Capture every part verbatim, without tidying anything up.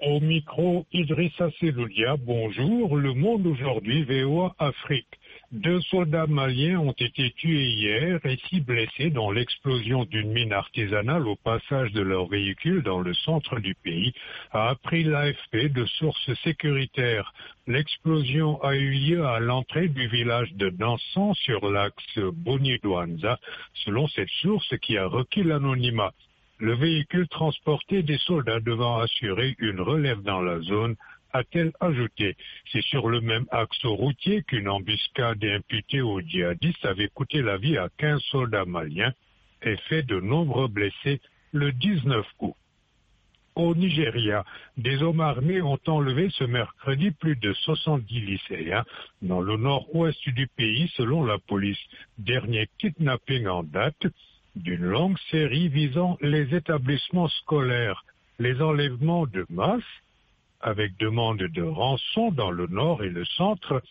Au micro, Idrissa Seloudia, bonjour. Le Monde aujourd'hui, V O A Afrique. Deux soldats maliens ont été tués hier et six blessés dans l'explosion d'une mine artisanale au passage de leur véhicule dans le centre du pays, a appris l'A F P de sources sécuritaires. L'explosion a eu lieu à l'entrée du village de Dansan sur l'axe Boni-Douanza, selon cette source qui a requis l'anonymat. Le véhicule transportait des soldats devant assurer une relève dans la zone, a-t-elle ajouté. C'est sur le même axe routier qu'une embuscade imputée aux djihadistes avait coûté la vie à quinze soldats maliens et fait de nombreux blessés le dix-neuf août. Au Nigeria, des hommes armés ont enlevé ce mercredi plus de soixante-dix lycéens dans le nord-ouest du pays selon la police. Dernier kidnapping en date d'une longue série visant les établissements scolaires. Les enlèvements de masse, avec demande de rançon dans le nord et le centre,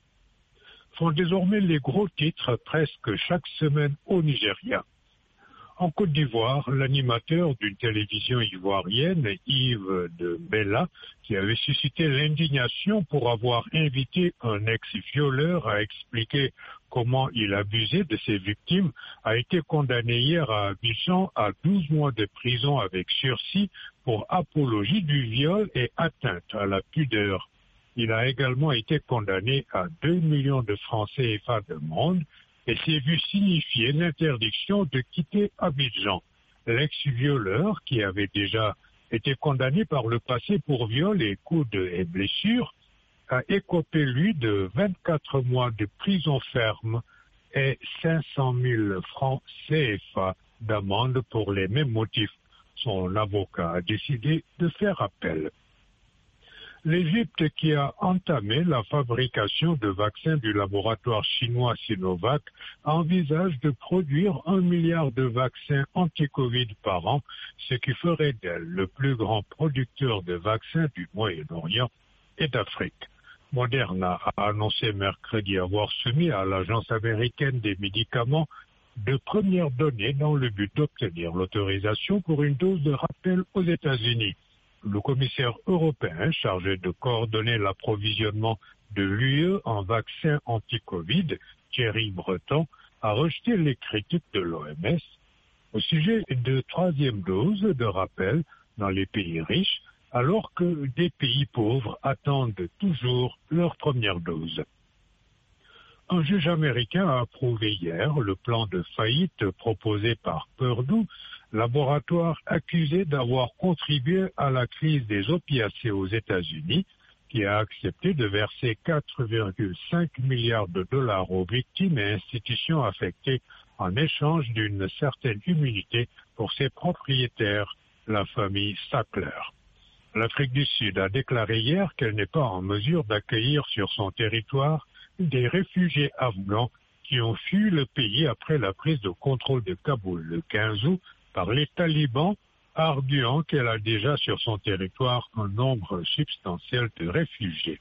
font désormais les gros titres presque chaque semaine au Nigeria. En Côte d'Ivoire, l'animateur d'une télévision ivoirienne, Yves de Bella, qui avait suscité l'indignation pour avoir invité un ex-violeur à expliquer comment il abusait de ses victimes, a été condamné hier à Abidjan à douze mois de prison avec sursis pour apologie du viol et atteinte à la pudeur. Il a également été condamné à deux millions de francs C F A d'amende et s'est vu signifier l'interdiction de quitter Abidjan. L'ex-violeur, qui avait déjà été condamné par le passé pour viol et coups et blessures, a écopé, lui, de vingt-quatre mois de prison ferme et cinq cent mille francs C F A d'amende pour les mêmes motifs. Son avocat a décidé de faire appel. L'Égypte, qui a entamé la fabrication de vaccins du laboratoire chinois Sinovac, envisage de produire un milliard de vaccins anti-Covid par an, ce qui ferait d'elle le plus grand producteur de vaccins du Moyen-Orient et d'Afrique. Moderna a annoncé mercredi avoir soumis à l'Agence américaine des médicaments de premières données dans le but d'obtenir l'autorisation pour une dose de rappel aux États-Unis. Le commissaire européen chargé de coordonner l'approvisionnement de l'U E en vaccins anti-Covid, Thierry Breton, a rejeté les critiques de l'O M S au sujet de troisième dose de rappel dans les pays riches, alors que des pays pauvres attendent toujours leur première dose. Un juge américain a approuvé hier le plan de faillite proposé par Purdue, laboratoire accusé d'avoir contribué à la crise des opiacés aux États-Unis, qui a accepté de verser quatre virgule cinq milliards de dollars aux victimes et institutions affectées en échange d'une certaine immunité pour ses propriétaires, la famille Sackler. L'Afrique du Sud a déclaré hier qu'elle n'est pas en mesure d'accueillir sur son territoire des réfugiés afghans qui ont fui le pays après la prise de contrôle de Kaboul le quinze août par les talibans, arguant qu'elle a déjà sur son territoire un nombre substantiel de réfugiés.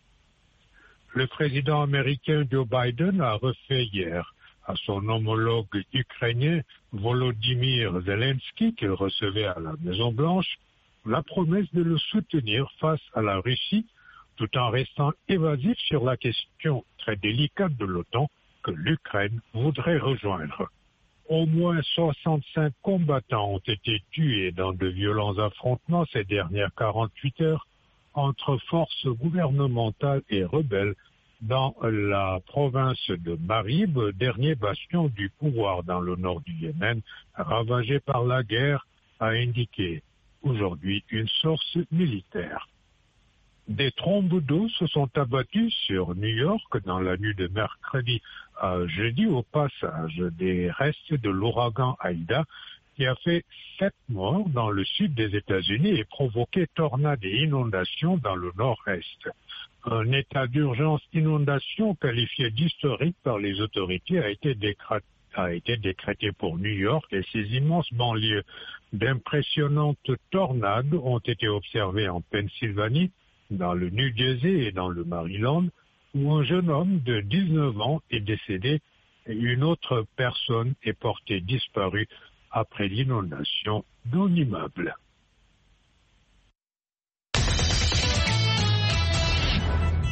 Le président américain Joe Biden a refait hier à son homologue ukrainien Volodymyr Zelensky, qu'il recevait à la Maison-Blanche, la promesse de le soutenir face à la Russie, tout en restant évasif sur la question très délicate de l'OTAN que l'Ukraine voudrait rejoindre. Au moins soixante-cinq combattants ont été tués dans de violents affrontements ces dernières quarante-huit heures entre forces gouvernementales et rebelles dans la province de Marib, dernier bastion du pouvoir dans le nord du Yémen, ravagé par la guerre, a indiqué aujourd'hui une source militaire. Des trombes d'eau se sont abattues sur New York dans la nuit de mercredi à jeudi au passage des restes de l'ouragan Aïda qui a fait sept morts dans le sud des États-Unis et provoqué tornades et inondations dans le nord-est. Un état d'urgence inondation qualifié d'historique par les autorités a été décrété a été décrété pour New York et ses immenses banlieues. D'impressionnantes tornades ont été observées en Pennsylvanie, dans le New Jersey et dans le Maryland, où un jeune homme de dix-neuf ans est décédé et une autre personne est portée disparue après l'inondation d'un immeuble.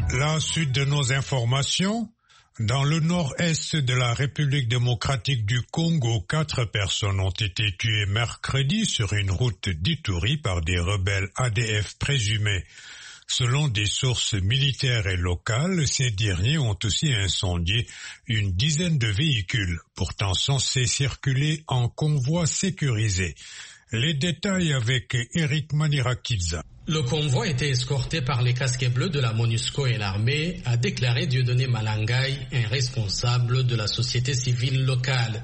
La suite de nos informations. Dans le nord-est de la République démocratique du Congo, quatre personnes ont été tuées mercredi sur une route d'Ituri par des rebelles A D F présumés. Selon des sources militaires et locales, ces derniers ont aussi incendié une dizaine de véhicules, pourtant censés circuler en convoi sécurisé. Les détails avec Eric Manirakidza. Le convoi était escorté par les casques bleus de la MONUSCO et l'armée, a déclaré Dieudonné Malangaï, un responsable de la société civile locale.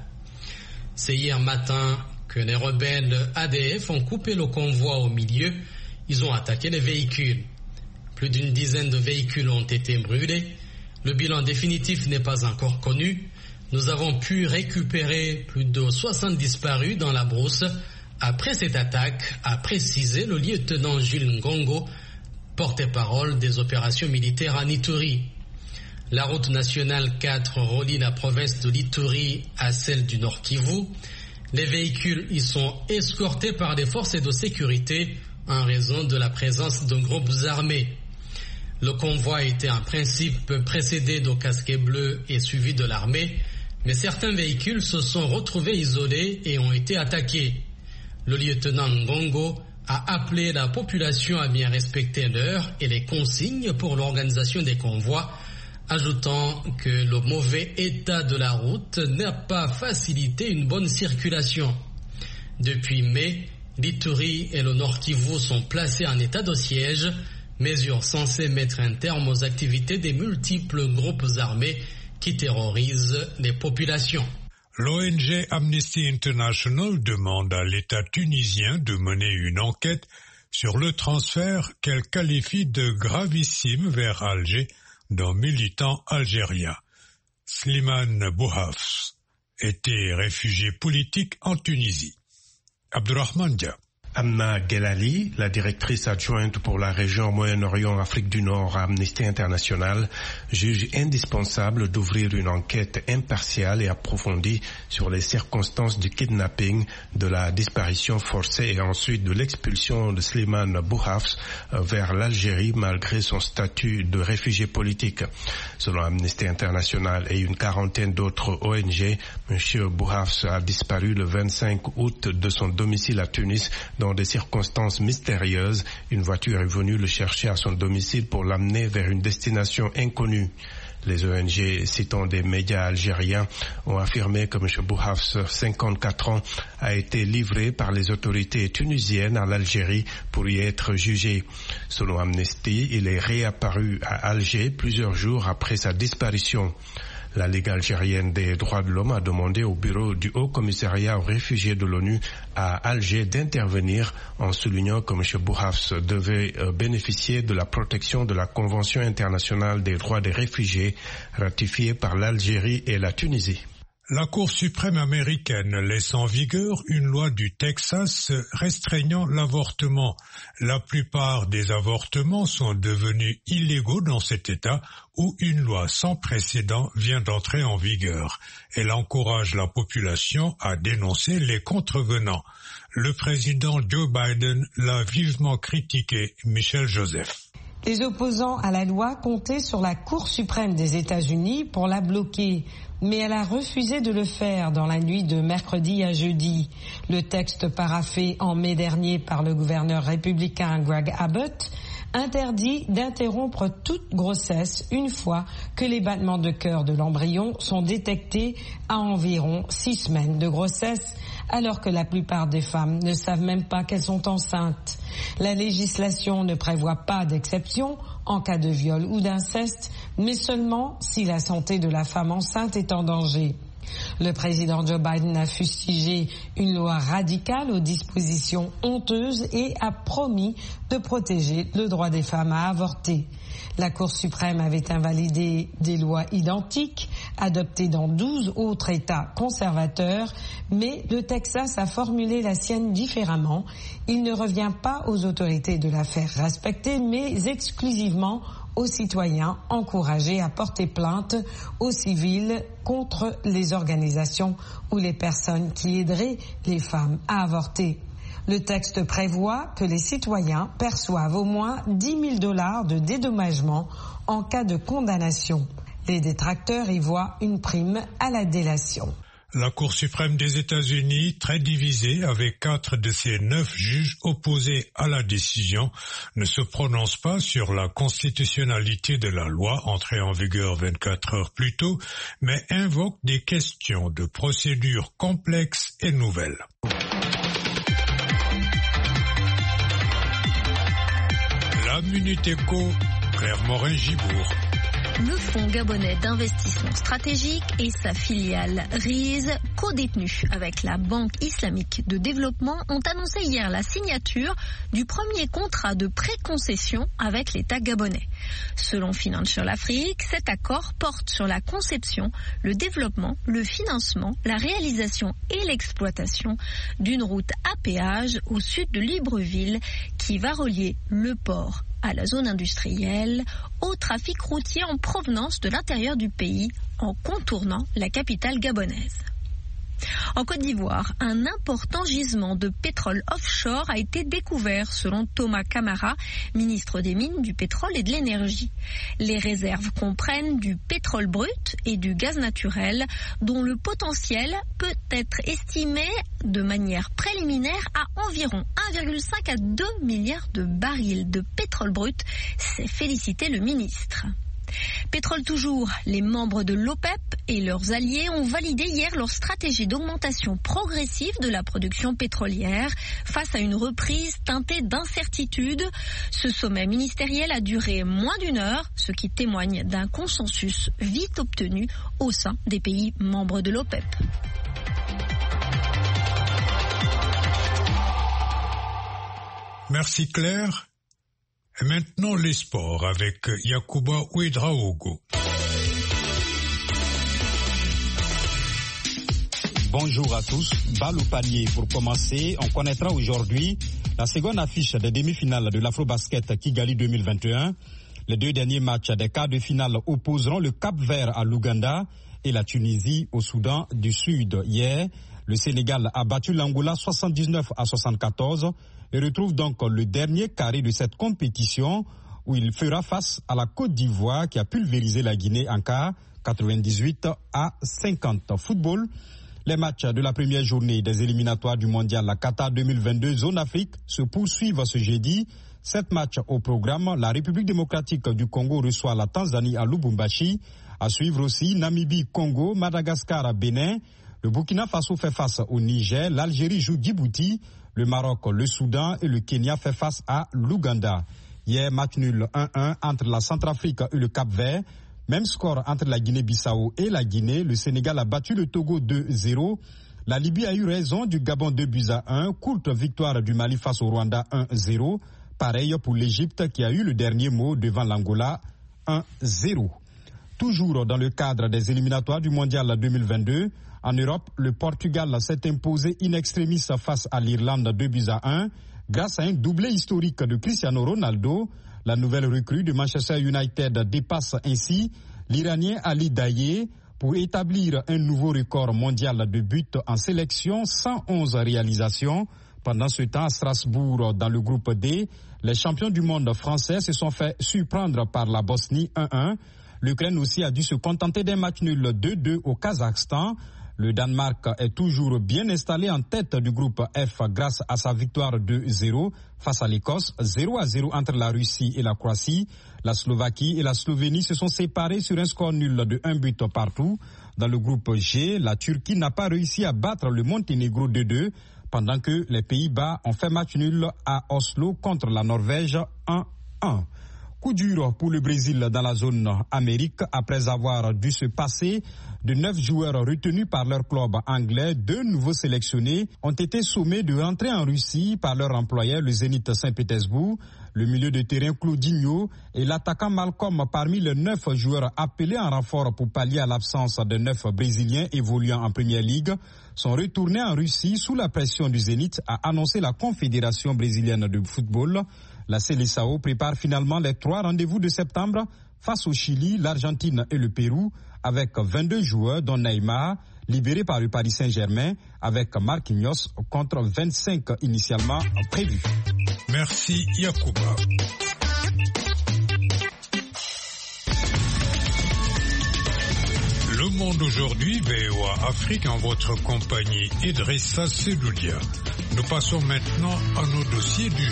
C'est hier matin que les rebelles A D F ont coupé le convoi au milieu. Ils ont attaqué les véhicules. Plus d'une dizaine de véhicules ont été brûlés. Le bilan définitif n'est pas encore connu. Nous avons pu récupérer plus de soixante disparus dans la brousse. Après cette attaque, a précisé le lieutenant Jules Ngongo, porte-parole des opérations militaires à Ituri. La route nationale quatre relie la province de l'Ituri à celle du Nord Kivu. Les véhicules y sont escortés par des forces de sécurité en raison de la présence de groupes armés. Le convoi était en principe précédé de casquets bleus et suivi de l'armée, mais certains véhicules se sont retrouvés isolés et ont été attaqués. Le lieutenant Ngongo a appelé la population à bien respecter l'heure et les consignes pour l'organisation des convois, ajoutant que le mauvais état de la route n'a pas facilité une bonne circulation. Depuis mai, l'Ituri et le Nord Kivu sont placés en état de siège, mesure censée mettre un terme aux activités des multiples groupes armés qui terrorisent les populations. L'O N G Amnesty International demande à l'État tunisien de mener une enquête sur le transfert qu'elle qualifie de gravissime vers Alger d'un militant algérien. Slimane Bouhafs était réfugié politique en Tunisie. Abdurrahman Dia. Amna Gelali, la directrice adjointe pour la région Moyen-Orient Afrique du Nord à Amnesty International, juge indispensable d'ouvrir une enquête impartiale et approfondie sur les circonstances du kidnapping, de la disparition forcée et ensuite de l'expulsion de Slimane Bouhafs vers l'Algérie malgré son statut de réfugié politique. Selon Amnesty International et une quarantaine d'autres O N G, M. Bouhafs a disparu le vingt-cinq août de son domicile à Tunis dans des circonstances mystérieuses. Une voiture est venue le chercher à son domicile pour l'amener vers une destination inconnue. Les O N G, citant des médias algériens, ont affirmé que M. Bouhafs, cinquante-quatre ans, a été livré par les autorités tunisiennes à l'Algérie pour y être jugé. Selon Amnesty, il est réapparu à Alger plusieurs jours après sa disparition. La Ligue algérienne des droits de l'homme a demandé au bureau du Haut Commissariat aux réfugiés de l'ONU à Alger d'intervenir en soulignant que M. Bouhafs devait bénéficier de la protection de la Convention internationale des droits des réfugiés ratifiée par l'Algérie et la Tunisie. La Cour suprême américaine laisse en vigueur une loi du Texas restreignant l'avortement. La plupart des avortements sont devenus illégaux dans cet État où une loi sans précédent vient d'entrer en vigueur. Elle encourage la population à dénoncer les contrevenants. Le président Joe Biden l'a vivement critiqué, Michel Joseph. Les opposants à la loi comptaient sur la Cour suprême des États-Unis pour la bloquer, mais elle a refusé de le faire dans la nuit de mercredi à jeudi. Le texte paraphé en mai dernier par le gouverneur républicain Greg Abbott interdit d'interrompre toute grossesse une fois que les battements de cœur de l'embryon sont détectés à environ six semaines de grossesse, alors que la plupart des femmes ne savent même pas qu'elles sont enceintes. La législation ne prévoit pas d'exception en cas de viol ou d'inceste, mais seulement si la santé de la femme enceinte est en danger. Le président Joe Biden a fustigé une loi radicale aux dispositions honteuses et a promis de protéger le droit des femmes à avorter. La Cour suprême avait invalidé des lois identiques adoptées dans douze autres États conservateurs, mais le Texas a formulé la sienne différemment. Il ne revient pas aux autorités de la faire respecter, mais exclusivement aux citoyens encouragés à porter plainte aux civils contre les organisations ou les personnes qui aideraient les femmes à avorter. Le texte prévoit que les citoyens perçoivent au moins dix mille dollars de dédommagement en cas de condamnation. Les détracteurs y voient une prime à la délation. La Cour suprême des États-Unis, très divisée avec quatre de ses neuf juges opposés à la décision, ne se prononce pas sur la constitutionnalité de la loi entrée en vigueur vingt-quatre heures plus tôt, mais invoque des questions de procédure complexes et nouvelles. La Minute Éco, Claire Morin-Gibourg. Le Fonds gabonais d'investissement stratégique et sa filiale R I S, co-détenus avec la Banque islamique de développement, ont annoncé hier la signature du premier contrat de préconcession avec l'État gabonais. Selon Financial Afrique, cet accord porte sur la conception, le développement, le financement, la réalisation et l'exploitation d'une route à péage au sud de Libreville qui va relier le port à la zone industrielle, au trafic routier en provenance de l'intérieur du pays en contournant la capitale gabonaise. En Côte d'Ivoire, un important gisement de pétrole offshore a été découvert selon Thomas Camara, ministre des Mines, du Pétrole et de l'Énergie. Les réserves comprennent du pétrole brut et du gaz naturel dont le potentiel peut être estimé de manière préliminaire à environ un virgule cinq à deux milliards de barils de pétrole brut, s'est félicité le ministre. Pétrole toujours, les membres de l'OPEP et leurs alliés ont validé hier leur stratégie d'augmentation progressive de la production pétrolière face à une reprise teintée d'incertitude. Ce sommet ministériel a duré moins d'une heure, ce qui témoigne d'un consensus vite obtenu au sein des pays membres de l'OPEP. Merci Claire. Et maintenant les sports avec Yacouba Ouedraogo. Bonjour à tous. Balle au panier pour commencer. On connaîtra aujourd'hui la seconde affiche des demi-finales de l'Afro-Basket Kigali deux mille vingt et un. Les deux derniers matchs des quarts de finale opposeront le Cap-Vert à l'Ouganda et la Tunisie au Soudan du Sud. Hier, le Sénégal a battu l'Angola soixante-dix-neuf à soixante-quatorze et retrouve donc le dernier carré de cette compétition où il fera face à la Côte d'Ivoire qui a pulvérisé la Guinée en quart quatre-vingt-dix-huit à cinquante. Football, les matchs de la première journée des éliminatoires du mondial à Qatar deux mille vingt-deux Zone Afrique se poursuivent ce jeudi. Sept matchs au programme. La République démocratique du Congo reçoit la Tanzanie à Lubumbashi. À suivre aussi Namibie, Congo, Madagascar à Bénin. Le Burkina Faso fait face au Niger. L'Algérie joue Djibouti. Le Maroc, le Soudan et le Kenya fait face à l'Ouganda. Hier, match nul un un entre la Centrafrique et le Cap-Vert. Même score entre la Guinée-Bissau et la Guinée. Le Sénégal a battu le Togo deux zéro. La Libye a eu raison du Gabon deux buts à un. Courte victoire du Mali face au Rwanda un zéro. Pareil pour l'Égypte qui a eu le dernier mot devant l'Angola un zéro. Toujours dans le cadre des éliminatoires du Mondial deux mille vingt-deux, en Europe, le Portugal s'est imposé in extremis face à l'Irlande deux buts à un grâce à un doublé historique de Cristiano Ronaldo. La nouvelle recrue de Manchester United dépasse ainsi l'Iranien Ali Daye pour établir un nouveau record mondial de buts en sélection, cent onze réalisations. Pendant ce temps, à Strasbourg, dans le groupe D, les champions du monde français se sont fait surprendre par la Bosnie un un. L'Ukraine aussi a dû se contenter d'un match nul deux deux au Kazakhstan. Le Danemark est toujours bien installé en tête du groupe F grâce à sa victoire deux zéro face à l'Écosse, zéro à zéro entre la Russie et la Croatie. La Slovaquie et la Slovénie se sont séparés sur un score nul de un but partout. Dans le groupe G, la Turquie n'a pas réussi à battre le Monténégro deux deux, pendant que les Pays-Bas ont fait match nul à Oslo contre la Norvège un un. Coup dur pour le Brésil dans la zone Amérique après avoir dû se passer de neuf joueurs retenus par leur club anglais. Deux nouveaux sélectionnés ont été sommés de rentrer en Russie par leur employeur, le Zénith Saint-Pétersbourg. Le milieu de terrain Claudinho et l'attaquant Malcolm, parmi les neuf joueurs appelés en renfort pour pallier à l'absence de neuf Brésiliens évoluant en Première Ligue, sont retournés en Russie sous la pression du Zénith, a annoncé la Confédération brésilienne de football. La Seleção prépare finalement les trois rendez-vous de septembre face au Chili, l'Argentine et le Pérou avec vingt-deux joueurs dont Neymar. libéré par le Paris Saint-Germain avec Marquinhos contre vingt-cinq initialement prévus. Merci Yacouba. Le Monde aujourd'hui, V O A Afrique en votre compagnie, Idrissa Seloulia. Nous passons maintenant à nos dossiers du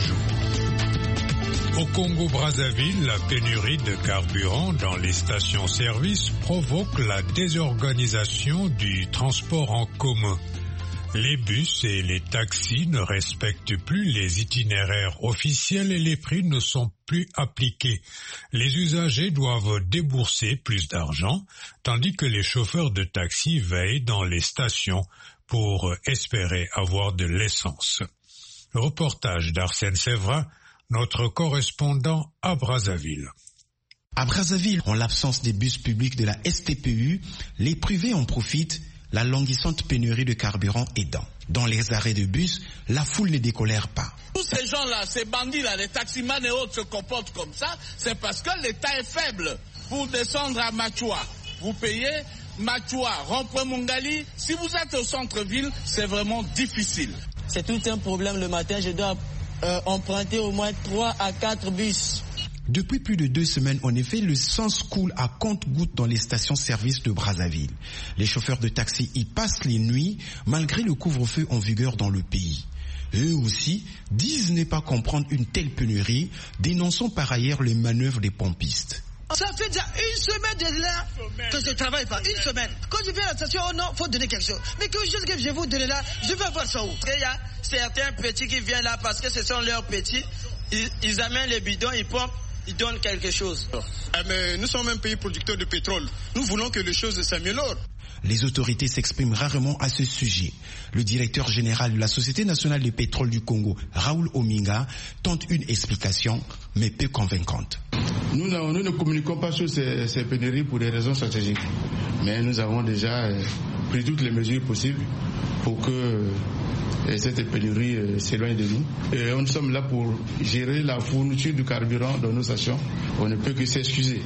jour. Au Congo-Brazzaville, la pénurie de carburant dans les stations-service provoque la désorganisation du transport en commun. Les bus et les taxis ne respectent plus les itinéraires officiels et les prix ne sont plus appliqués. Les usagers doivent débourser plus d'argent, tandis que les chauffeurs de taxi veillent dans les stations pour espérer avoir de l'essence. Reportage d'Arsène Séverin, notre correspondant à Brazzaville. À Brazzaville, en l'absence des bus publics de la S T P U, les privés en profitent, la languissante pénurie de carburant aidant. Dans les arrêts de bus, la foule ne décolère pas. Tous ces gens-là, ces bandits-là, les taximans et autres se comportent comme ça, c'est parce que l'État est faible. Pour descendre à Machoua, vous payez Machoua, Rond-Point-Mongali. Si vous êtes au centre-ville, c'est vraiment difficile. C'est tout un problème le matin, je dois euh, emprunter au moins trois à quatre bus. Depuis plus de deux semaines, en effet, le sens coule à compte-gouttes dans les stations-service de Brazzaville. Les chauffeurs de taxi y passent les nuits, malgré le couvre-feu en vigueur dans le pays. Eux aussi disent ne pas comprendre une telle pénurie, dénonçant par ailleurs les manœuvres des pompistes. Ça fait déjà une semaine de là que je travaille pas, une semaine. Quand je vais à la station, oh non, faut donner quelque chose. Mais quelque chose que je vais vous donner là, je vais avoir ça où? Il y a certains petits qui viennent là parce que ce sont leurs petits, ils, ils amènent les bidons, ils pompent. Ils donnent quelque chose. Mais nous sommes un pays producteur de pétrole. Nous voulons que les choses s'améliorent. Les autorités s'expriment rarement à ce sujet. Le directeur général de la Société nationale de pétrole du Congo, Raoul Ominga, tente une explication, mais peu convaincante. Nous, nous ne communiquons pas sur ces, ces pénuries pour des raisons stratégiques. Mais nous avons déjà euh, pris toutes les mesures possibles pour que et cette pénurie euh, s'éloigne de nous. Et nous sommes là pour gérer la fourniture du carburant dans nos stations. On ne peut que s'excuser.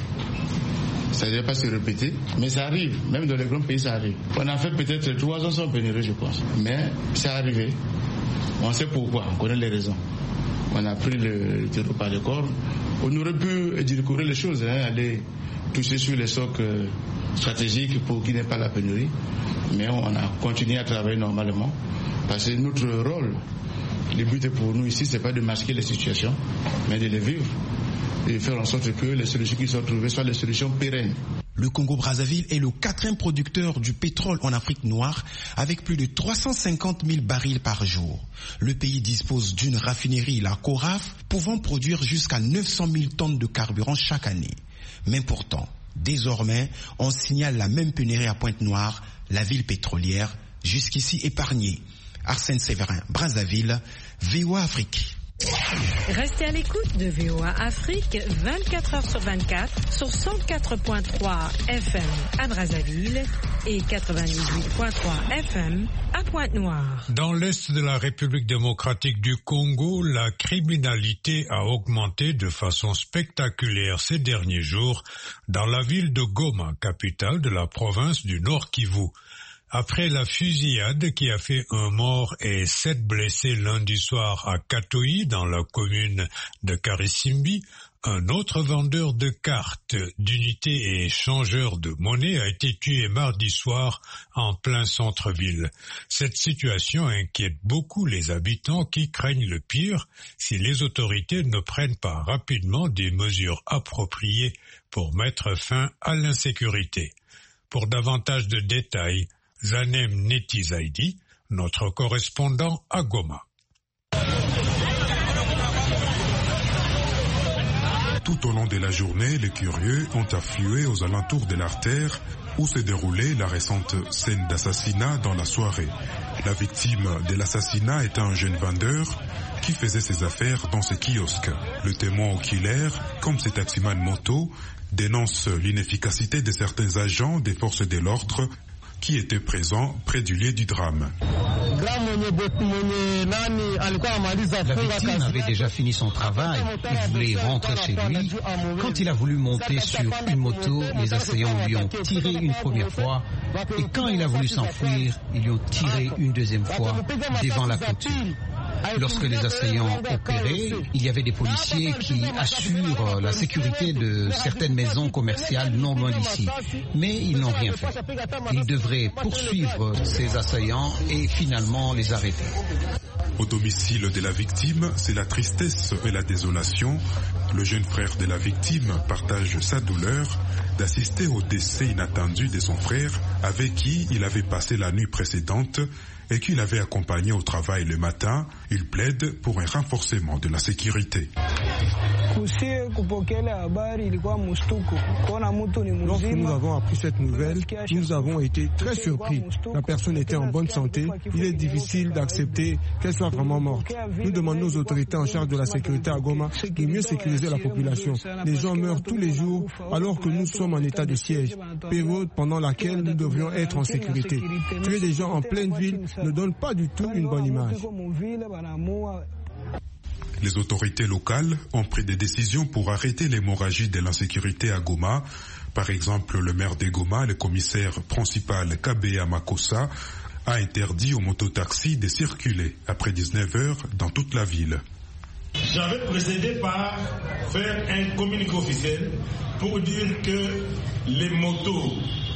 Ça ne doit pas se répéter, mais ça arrive. Même dans les grands pays, ça arrive. On a fait peut-être trois ans sans pénurie, je pense. Mais c'est arrivé. On sait pourquoi, on connaît les raisons. On a pris le, le taureau par les cornes. On aurait pu édulcorer les choses, hein, aller toucher sur les socs euh, stratégiques pour qu'il n'y ait pas la pénurie. Mais on a continué à travailler normalement. Parce que notre rôle, le but pour nous ici, c'est pas de masquer les situations, mais de les vivre et faire en sorte que les solutions qui sont trouvées soient des solutions pérennes. Le Congo-Brazzaville est le quatrième producteur du pétrole en Afrique noire avec plus de trois cent cinquante mille barils par jour. Le pays dispose d'une raffinerie, la Coraf, pouvant produire jusqu'à neuf cent mille tonnes de carburant chaque année. Mais pourtant, désormais, on signale la même pénurie à Pointe-Noire, la ville pétrolière, jusqu'ici épargnée. Arsène Séverin, Brazzaville, V O A Afrique. Restez à l'écoute de V O A Afrique vingt-quatre heures sur vingt-quatre sur cent quatre virgule trois F M à Brazzaville et quatre-vingt-dix-huit virgule trois F M à Pointe-Noire. Dans l'est de la République démocratique du Congo, la criminalité a augmenté de façon spectaculaire ces derniers jours dans la ville de Goma, capitale de la province du Nord Kivu. Après la fusillade qui a fait un mort et sept blessés lundi soir à Katoyi dans la commune de Karisimbi, un autre vendeur de cartes, d'unités et échangeur de monnaie a été tué mardi soir en plein centre-ville. Cette situation inquiète beaucoup les habitants qui craignent le pire si les autorités ne prennent pas rapidement des mesures appropriées pour mettre fin à l'insécurité. Pour davantage de détails, Zanem Netizaidi, notre correspondant à Goma. Tout au long de la journée, les curieux ont afflué aux alentours de l'artère où s'est déroulée la récente scène d'assassinat dans la soirée. La victime de l'assassinat est un jeune vendeur qui faisait ses affaires dans ce kiosque. Le témoin oculaire, comme ses taximans moto, dénonce l'inefficacité de certains agents des forces de l'ordre qui était présent près du lieu du drame. La victime avait déjà fini son travail, il voulait rentrer chez lui. Quand il a voulu monter sur une moto, les assaillants lui ont tiré une première fois et quand il a voulu s'enfuir, ils lui ont tiré une deuxième fois devant la clôture. Lorsque les assaillants opéraient, il y avait des policiers qui assurent la sécurité de certaines maisons commerciales non loin d'ici. Mais ils n'ont rien fait. Ils devraient poursuivre ces assaillants et finalement les arrêter. Au domicile de la victime, c'est la tristesse et la désolation. Le jeune frère de la victime partage sa douleur d'assister au décès inattendu de son frère avec qui il avait passé la nuit précédente et qu'il avait accompagné au travail le matin. Il plaide pour un renforcement de la sécurité. Lorsque nous avons appris cette nouvelle, nous avons été très surpris. La personne était en bonne santé. Il est difficile d'accepter qu'elle soit vraiment morte. Nous demandons aux autorités en charge de la sécurité à Goma de mieux sécuriser la population. Les gens meurent tous les jours alors que nous sommes en état de siège, période pendant laquelle nous devrions être en sécurité. Tuer des gens en pleine ville ne donne pas du tout une bonne image. Les autorités locales ont pris des décisions pour arrêter l'hémorragie de l'insécurité à Goma. Par exemple, le maire de Goma, le commissaire principal Kabea Makossa, a interdit aux mototaxis de circuler après dix-neuf heures dans toute la ville. J'avais procédé par faire un communiqué officiel pour dire que les motos,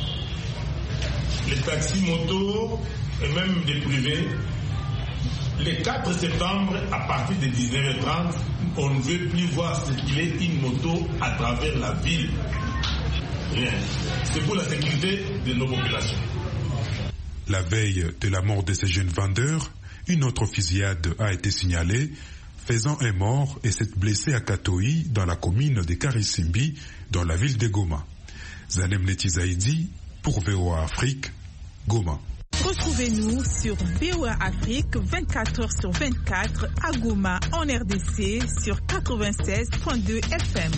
les taxis motos et même des privés, le quatre septembre, à partir de dix-neuf heures trente, on ne veut plus voir circuler une moto à travers la ville. Rien. C'est pour la sécurité de nos populations. La veille de la mort de ces jeunes vendeurs, une autre fusillade a été signalée, faisant un mort et sept blessés à Katoï, dans la commune de Karisimbi, dans la ville de Goma. Zanem Netizaidi, pour V O A Afrique, Goma. Retrouvez-nous sur V O A Afrique vingt-quatre heures sur vingt-quatre à Goma en R D C sur quatre-vingt-seize virgule deux F M.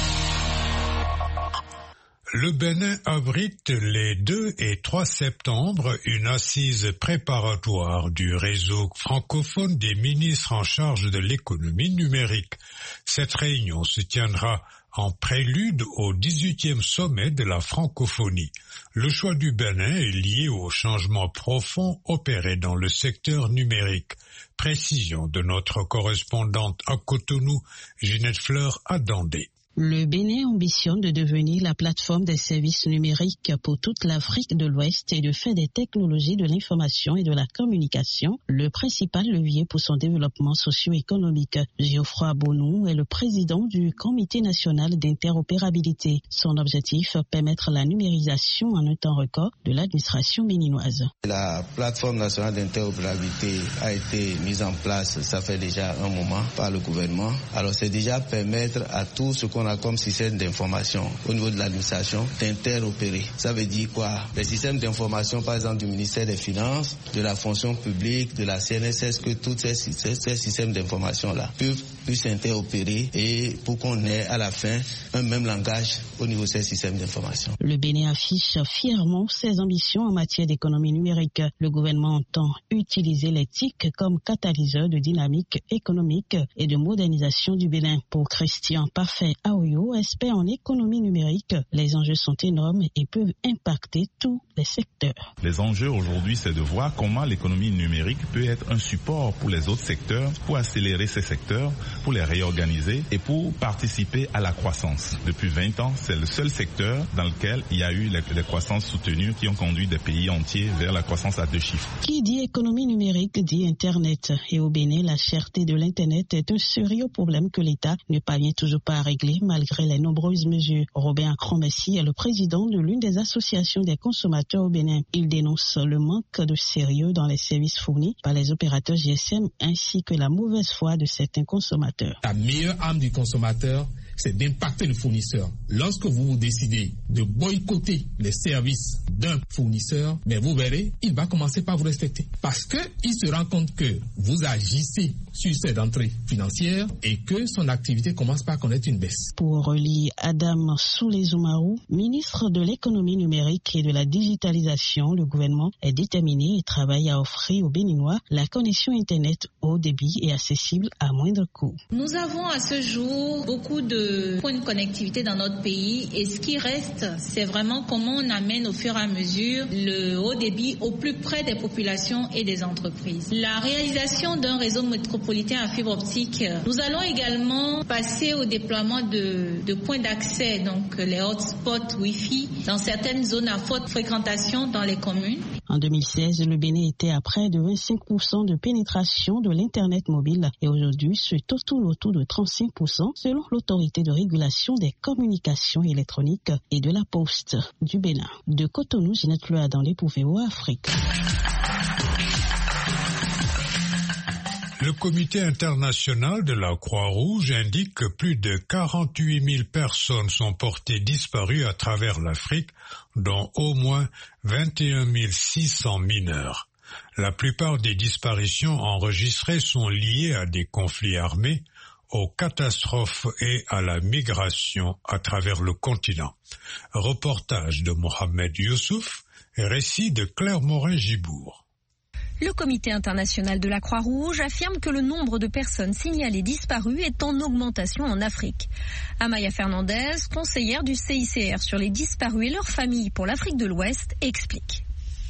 Le Bénin abrite les deux et trois septembre une assise préparatoire du réseau francophone des ministres en charge de l'économie numérique. Cette réunion se tiendra en prélude au dix-huitième sommet de la francophonie. Le choix du Bénin est lié aux changements profonds opérés dans le secteur numérique. Précision de notre correspondante à Cotonou, Ginette Fleur à Dandé. Le Bénin ambitionne de devenir la plateforme des services numériques pour toute l'Afrique de l'Ouest et de faire des technologies de l'information et de la communication le principal levier pour son développement socio-économique. Geoffroy Bonou est le président du Comité national d'interopérabilité. Son objectif, permettre la numérisation en un temps record de l'administration béninoise. La plateforme nationale d'interopérabilité a été mise en place, ça fait déjà un moment, par le gouvernement. Alors c'est déjà permettre à tout ce qu'on On a comme système d'information au niveau de l'administration d'interopérer. Ça veut dire quoi? Les systèmes d'information, par exemple, du ministère des Finances, de la fonction publique, de la C N S S, que tous ces, ces, ces systèmes d'information-là peuvent puissent interopérer et pour qu'on ait à la fin un même langage au niveau de ces systèmes d'information. Le Bénin affiche fièrement ses ambitions en matière d'économie numérique. Le gouvernement entend utiliser les T I C comme catalyseur de dynamique économique et de modernisation du Bénin. Pour Christian Parfait Aoyo, expert en économie numérique, les enjeux sont énormes et peuvent impacter tous les secteurs. Les enjeux aujourd'hui, c'est de voir comment l'économie numérique peut être un support pour les autres secteurs, pour accélérer ces secteurs, pour les réorganiser et pour participer à la croissance. Depuis vingt ans, c'est le seul secteur dans lequel il y a eu les, les croissances soutenues qui ont conduit des pays entiers vers la croissance à deux chiffres. Qui dit économie numérique dit Internet. Et au Bénin, la cherté de l'Internet est un sérieux problème que l'État ne parvient toujours pas à régler malgré les nombreuses mesures. Robert Akromessi est le président de l'une des associations des consommateurs au Bénin. Il dénonce le manque de sérieux dans les services fournis par les opérateurs G S M ainsi que la mauvaise foi de certains consommateurs. La meilleure arme du consommateur, c'est d'impacter le fournisseur. Lorsque vous décidez de boycotter les services d'un fournisseur, mais vous verrez, il va commencer par vous respecter. Parce qu'il se rend compte que vous agissez sur ses entrées financières et que son activité commence par connaître une baisse. Pour relier Adam Soulé-Zoumarou, ministre de l'économie numérique et de la digitalisation, le gouvernement est déterminé et travaille à offrir aux Béninois la connexion Internet haut débit et accessible à moindre coût. Nous avons à ce jour beaucoup de points de connectivité dans notre pays et ce qui reste, c'est vraiment comment on amène au fur et à mesure le haut débit au plus près des populations et des entreprises. La réalisation d'un réseau métropolitain à fibre optique, nous allons également passer au déploiement de, de points d'accès, donc les hotspots Wi-Fi dans certaines zones à forte fréquentation dans les communes. En deux mille seize, le Bénin était à près de vingt-cinq pour cent de pénétration de l'Internet mobile et aujourd'hui, c'est autour autour de trente-cinq pour cent selon l'autorité de régulation des communications électroniques et de la poste du Bénin. De Cotonou, Ginette Loa dans les V O A Afrique. Le Comité international de la Croix-Rouge indique que plus de quarante-huit mille personnes sont portées disparues à travers l'Afrique, dont au moins vingt et un mille six cents mineurs. La plupart des disparitions enregistrées sont liées à des conflits armés, aux catastrophes et à la migration à travers le continent. Reportage de Mohamed Youssouf et récit de Claire Morin-Gibourg. Le Comité international de la Croix-Rouge affirme que le nombre de personnes signalées disparues est en augmentation en Afrique. Amaya Fernandez, conseillère du C I C R sur les disparus et leurs familles pour l'Afrique de l'Ouest, explique.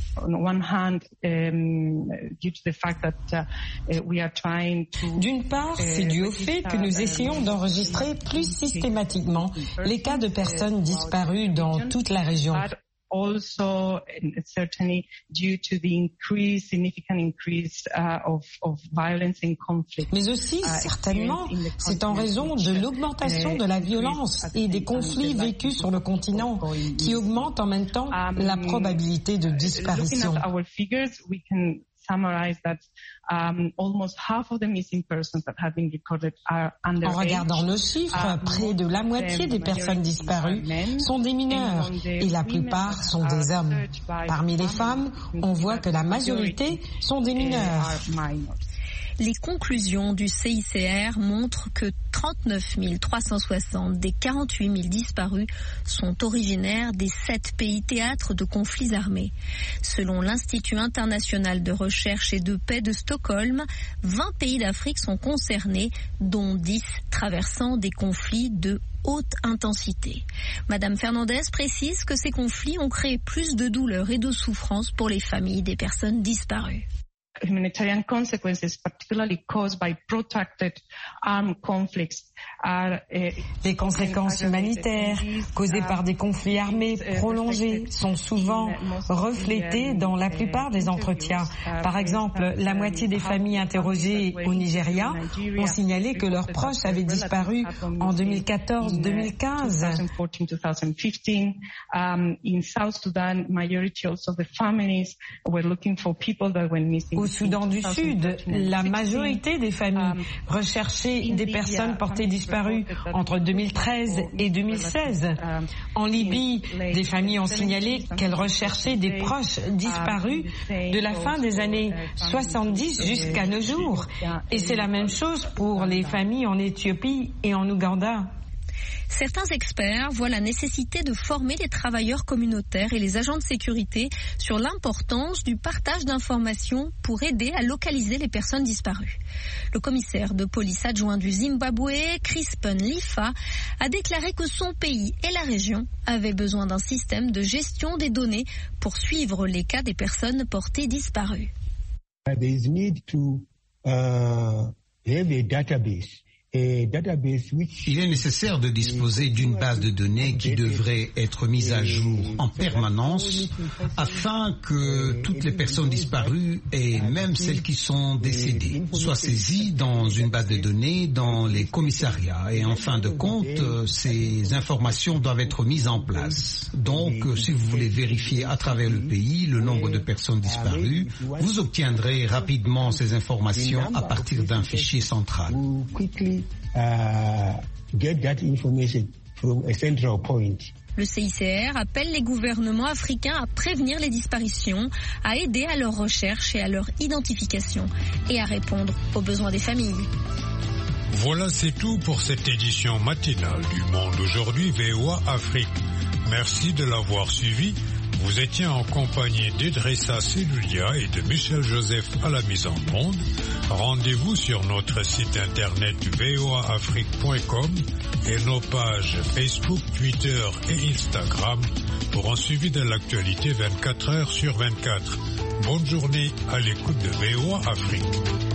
D'une part, c'est dû au fait que nous essayons d'enregistrer plus systématiquement les cas de personnes disparues dans toute la région. Also, certainly due to the increase, significant increase uh, of, of violence and conflict. Mais aussi, certainement, c'est en raison de l'augmentation de la violence et des conflits vécus sur le continent qui augmentent en même temps la probabilité de disparition. Summarize that um, almost half of the missing persons that have been recorded are underage. En regardant nos chiffres, près de la moitié des personnes disparues sont des mineurs et la plupart sont des hommes. Parmi les femmes, on voit que la majorité sont des mineurs. Les conclusions du C I C R montrent que trente-neuf mille trois cent soixante des quarante-huit mille disparus sont originaires des sept pays théâtres de conflits armés. Selon l'Institut international de recherche et de paix de Stockholm, vingt pays d'Afrique sont concernés, dont dix traversant des conflits de haute intensité. Madame Fernandez précise que ces conflits ont créé plus de douleurs et de souffrances pour les familles des personnes disparues. Humanitarian consequences, particularly caused by protracted armed conflicts, are, uh, Les conséquences humanitaires causées par des conflits armés prolongés sont souvent reflétées dans la plupart des entretiens. Par exemple, la moitié des familles interrogées au Nigeria ont signalé que leurs proches avaient disparu en deux mille quatorze deux mille quinze. Um, in South Sudan, majority also of the families were looking for people that were missing. Au Soudan du Sud, la majorité des familles recherchaient des personnes portées disparues entre deux mille treize et deux mille seize. En Libye, des familles ont signalé qu'elles recherchaient des proches disparus de la fin des années soixante-dix jusqu'à nos jours. Et c'est la même chose pour les familles en Éthiopie et en Ouganda. Certains experts voient la nécessité de former les travailleurs communautaires et les agents de sécurité sur l'importance du partage d'informations pour aider à localiser les personnes disparues. Le commissaire de police adjoint du Zimbabwe, Crispin Lifa, a déclaré que son pays et la région avaient besoin d'un système de gestion des données pour suivre les cas des personnes portées disparues. There is need to uh, have a database. Il est nécessaire de disposer d'une base de données qui devrait être mise à jour en permanence afin que toutes les personnes disparues et même celles qui sont décédées soient saisies dans une base de données dans les commissariats. Et en fin de compte, ces informations doivent être mises en place. Donc, si vous voulez vérifier à travers le pays le nombre de personnes disparues, vous obtiendrez rapidement ces informations à partir d'un fichier central. Uh, get that information from a central point. Le C I C R appelle les gouvernements africains à prévenir les disparitions, à aider à leur recherche et à leur identification et à répondre aux besoins des familles. Voilà, c'est tout pour cette édition matinale du Monde aujourd'hui V O A Afrique. Merci de l'avoir suivi. Vous étiez en compagnie d'Edrissa Seloulia et de Michel Joseph à la mise en onde. Rendez-vous sur notre site internet v o a afrique point com et nos pages Facebook, Twitter et Instagram pour un suivi de l'actualité vingt-quatre heures sur vingt-quatre. Bonne journée à l'écoute de V O A Afrique.